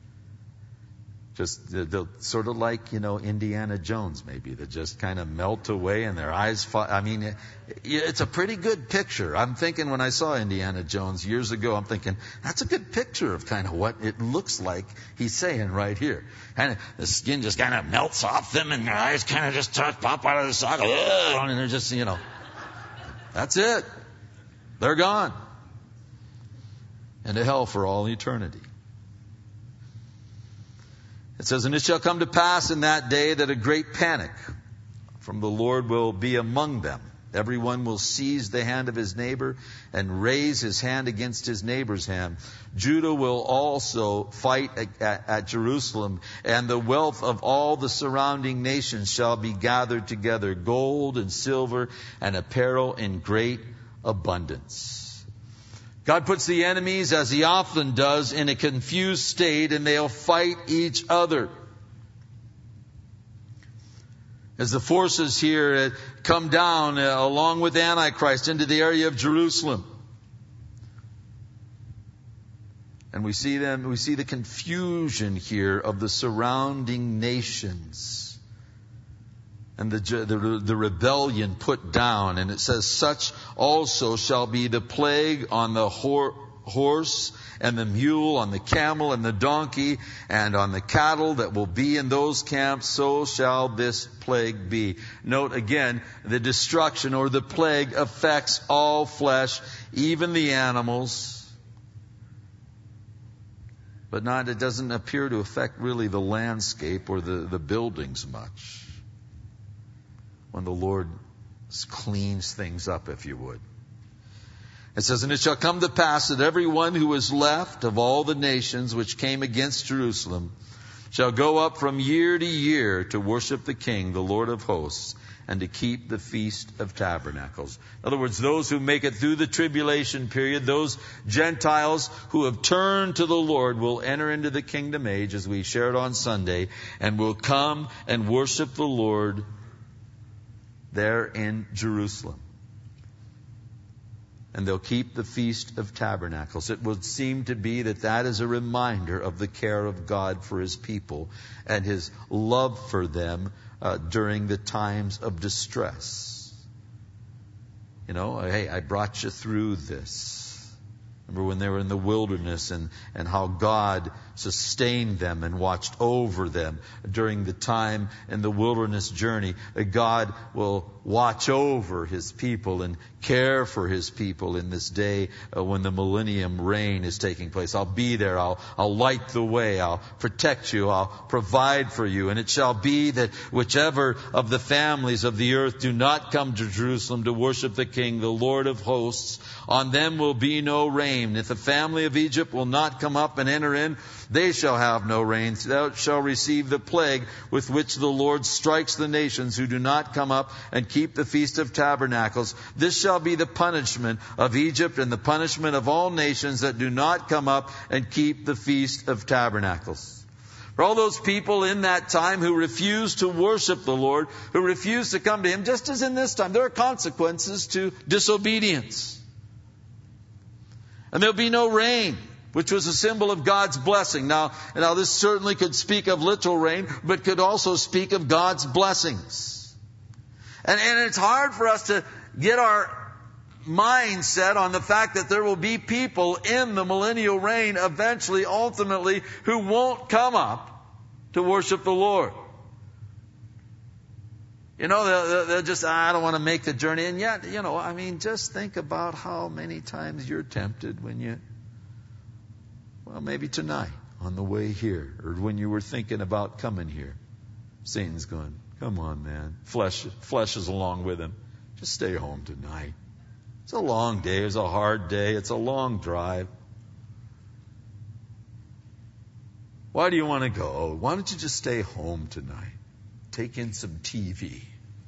Just they'll sort of like, you know, Indiana Jones maybe, that just kind of melt away and their eyes fall. I mean, it's a pretty good picture. I'm thinking when I saw Indiana Jones years ago, I'm thinking, that's a good picture of kind of what it looks like he's saying right here. Kind of the skin just kind of melts off them, and their eyes kind of just pop out of the socket, and they're just, you know, that's it. They're gone. And to hell for all eternity. It says, and it shall come to pass in that day that a great panic from the Lord will be among them. Everyone will seize the hand of his neighbor and raise his hand against his neighbor's hand. Judah will also fight at, at Jerusalem, and the wealth of all the surrounding nations shall be gathered together, gold and silver and apparel in great abundance. God puts the enemies, as He often does, in a confused state, and they'll fight each other. As the forces here come down uh, along with Antichrist into the area of Jerusalem. And we see them, we see the confusion here of the surrounding nations. And the, the, the rebellion put down. And it says, such also shall be the plague on the hor- horse and the mule, on the camel and the donkey, and on the cattle that will be in those camps. So shall this plague be. Note again, the destruction or the plague affects all flesh, even the animals. But not, it doesn't appear to affect really the landscape or the, the buildings much. When the Lord cleans things up, if you would. It says, and it shall come to pass that everyone who is left of all the nations which came against Jerusalem shall go up from year to year to worship the King, the Lord of hosts, and to keep the Feast of Tabernacles. In other words, those who make it through the tribulation period, those Gentiles who have turned to the Lord, will enter into the kingdom age, as we shared on Sunday, and will come and worship the Lord there in Jerusalem. And they'll keep the Feast of Tabernacles. It would seem to be that that is a reminder of the care of God for His people and His love for them uh, during the times of distress. You know, hey, I brought you through this. Remember when they were in the wilderness and, and how God sustained them and watched over them during the time in the wilderness journey. God will watch over His people and care for His people in this day uh, when the millennium reign is taking place. I'll be there. I'll, I'll light the way. I'll protect you. I'll provide for you. And it shall be that whichever of the families of the earth do not come to Jerusalem to worship the King, the Lord of hosts, on them will be no rain. If the family of Egypt will not come up and enter in, they shall have no rain. Thou shalt receive the plague with which the Lord strikes the nations who do not come up and keep the Feast of Tabernacles. This shall be the punishment of Egypt and the punishment of all nations that do not come up and keep the Feast of Tabernacles. For all those people in that time who refused to worship the Lord, who refused to come to Him, just as in this time, there are consequences to disobedience. And there'll be no rain, which was a symbol of God's blessing. Now, now this certainly could speak of literal rain, but could also speak of God's blessings. And, and it's hard for us to get our mind set on the fact that there will be people in the millennial reign eventually, ultimately, who won't come up to worship the Lord. You know, they'll, they'll just, I don't want to make the journey. And yet, you know, I mean, just think about how many times you're tempted when you, well, maybe tonight on the way here, or when you were thinking about coming here. Satan's going, come on, man. Flesh, flesh is along with him. Just stay home tonight. It's a long day. It's a hard day. It's a long drive. Why do you want to go? Why don't you just stay home tonight? Take in some T V.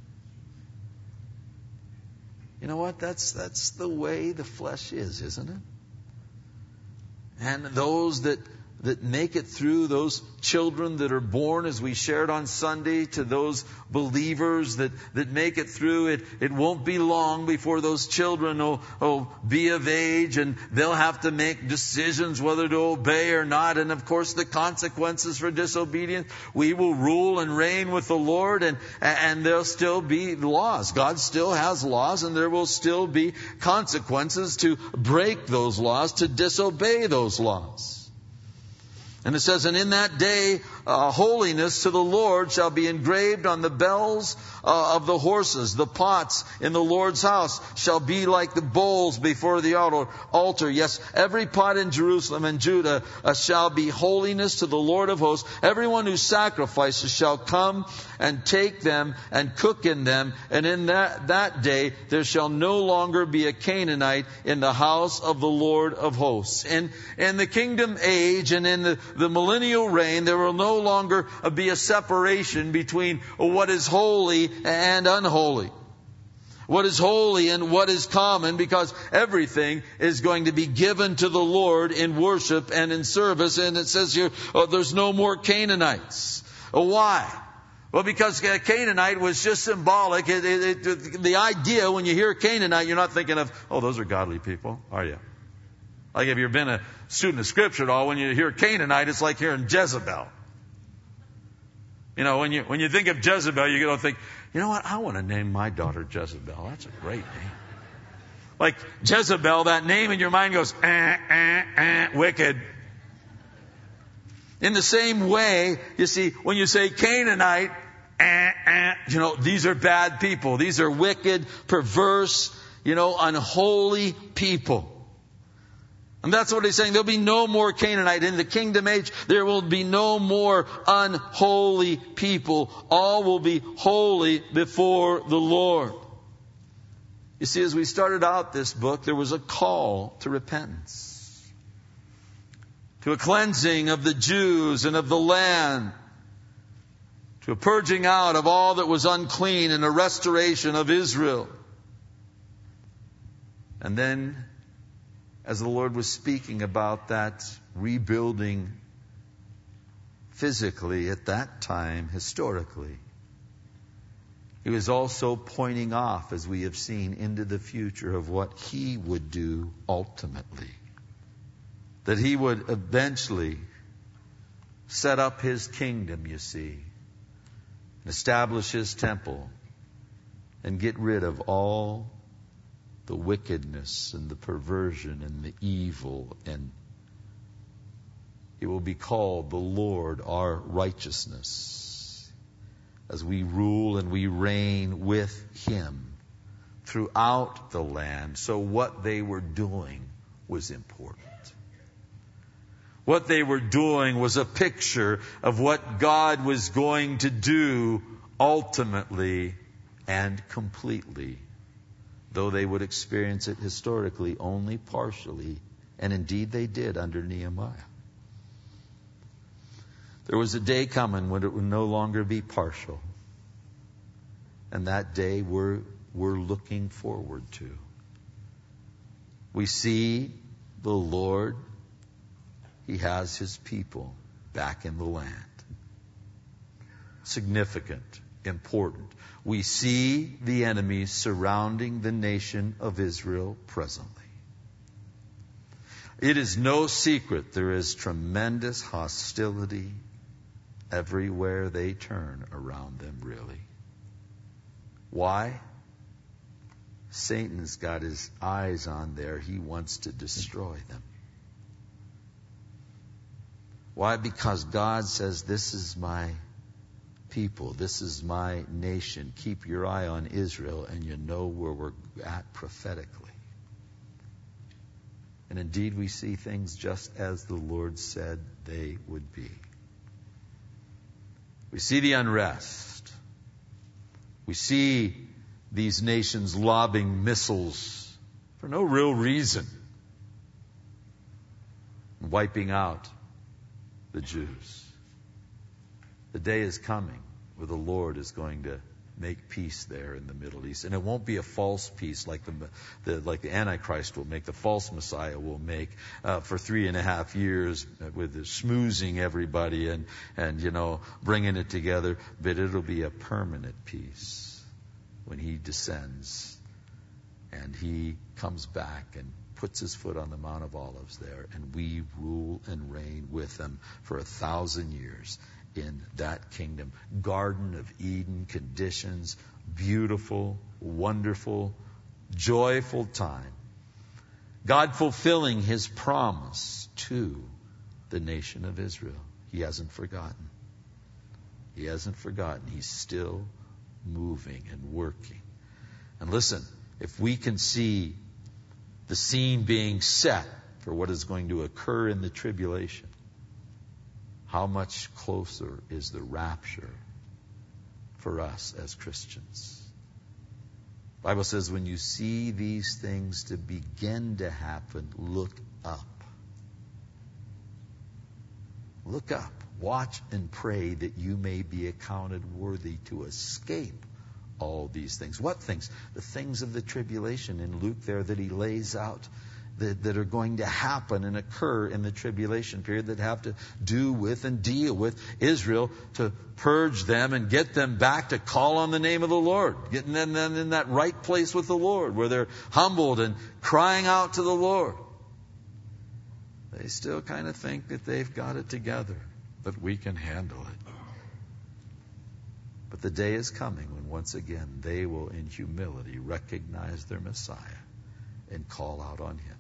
You know what? That's that's the way the flesh is, isn't it? And those that that make it through, those children that are born, as we shared on Sunday, to those believers that, that make it through, it, it won't be long before those children will, will be of age, and they'll have to make decisions whether to obey or not. And of course, the consequences for disobedience, we will rule and reign with the Lord, and, and there'll still be laws. God still has laws, and there will still be consequences to break those laws, to disobey those laws. And it says, and in that day, uh, holiness to the Lord shall be engraved on the bells uh, of the horses. The pots in the Lord's house shall be like the bowls before the altar. Yes, every pot in Jerusalem and Judah uh, shall be holiness to the Lord of hosts. Everyone who sacrifices shall come and take them and cook in them. And in that, that day, there shall no longer be a Canaanite in the house of the Lord of hosts. In, in the kingdom age and in the the millennial reign, there will no longer be a separation between what is holy and unholy. What is holy and what is common, because everything is going to be given to the Lord in worship and in service. And it says here, oh, there's no more Canaanites. Why? Well, because Canaanite was just symbolic. It, it, it, the idea, when you hear Canaanite, you're not thinking of, oh, those are godly people, are you? Like, if you've been a student of Scripture at all, when you hear Canaanite, it's like hearing Jezebel. You know, when you when you think of Jezebel, you don't think, you know what, I want to name my daughter Jezebel. That's a great name. Like Jezebel, that name in your mind goes, eh, eh, eh, wicked. In the same way, you see, when you say Canaanite, eh, eh, you know, these are bad people. These are wicked, perverse, you know, unholy people. And that's what he's saying. There'll be no more Canaanite. In the kingdom age, there will be no more unholy people. All will be holy before the Lord. You see, as we started out this book, there was a call to repentance. to a cleansing of the Jews and of the land, to a purging out of all that was unclean and a restoration of Israel. And then, as the Lord was speaking about that rebuilding physically at that time, historically, He was also pointing off, as we have seen, into the future of what He would do ultimately. That He would eventually set up His kingdom, you see, establish His temple, and get rid of all the wickedness and the perversion and the evil, and He will be called the Lord our righteousness, as we rule and we reign with Him throughout the land. So what they were doing was important. What they were doing was a picture of what God was going to do ultimately and completely, though they would experience it historically only partially, and indeed they did under Nehemiah. There was a day coming when it would no longer be partial, and that day we're, we're looking forward to. We see the Lord, He has His people back in the land. Significant, important. We see the enemies surrounding the nation of Israel presently. It is no secret there is tremendous hostility everywhere they turn around them, really. Why? Satan's got his eyes on there. He wants to destroy them. Why? Because God says, this is my people. This is my nation. Keep your eye on Israel, and you know where we're at prophetically. And indeed, we see things just as the Lord said they would be. We see the unrest. We see these nations lobbing missiles for no real reason, wiping out the Jews. The day is coming where the Lord is going to make peace there in the Middle East. And it won't be a false peace like the, the like the Antichrist will make, the false Messiah will make uh, for three and a half years with the schmoozing everybody and, and, you know, bringing it together. But it'll be a permanent peace when He descends and He comes back and puts His foot on the Mount of Olives there, and we rule and reign with Him for a thousand years in that kingdom. Garden of Eden conditions, beautiful, wonderful, joyful time. God fulfilling His promise to the nation of Israel. He hasn't forgotten. He hasn't forgotten. He's still moving and working. And listen, if we can see the scene being set for what is going to occur in the tribulation, how much closer is the rapture for us as Christians? The Bible says when you see these things to begin to happen, look up. Look up. Watch and pray that you may be accounted worthy to escape all these things. What things? The things of the tribulation in Luke there that he lays out that, that are going to happen and occur in the tribulation period that have to do with and deal with Israel, to purge them and get them back to call on the name of the Lord, getting them in that right place with the Lord where they're humbled and crying out to the Lord. They still kind of think that they've got it together, but we can handle it. But the day is coming when once again they will in humility recognize their Messiah and call out on Him.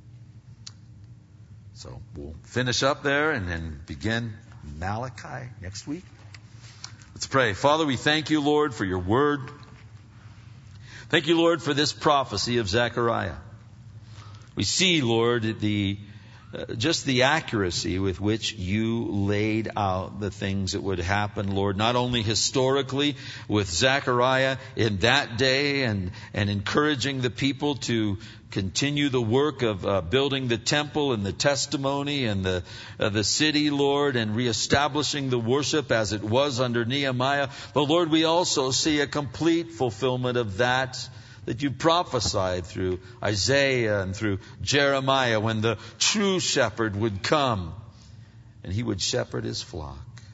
So we'll finish up there and then begin Malachi next week. Let's pray. Father, we thank You, Lord, for Your word. Thank You, Lord, for this prophecy of Zechariah. We see, Lord, the uh, just the accuracy with which you laid out the things that would happen, Lord, not only historically with Zechariah in that day and, and encouraging the people to continue the work of uh, building the temple and the testimony and the uh, the city, Lord, and reestablishing the worship as it was under Nehemiah. But Lord, we also see a complete fulfillment of that that you prophesied through Isaiah and through Jeremiah, when the true shepherd would come and he would shepherd his flock.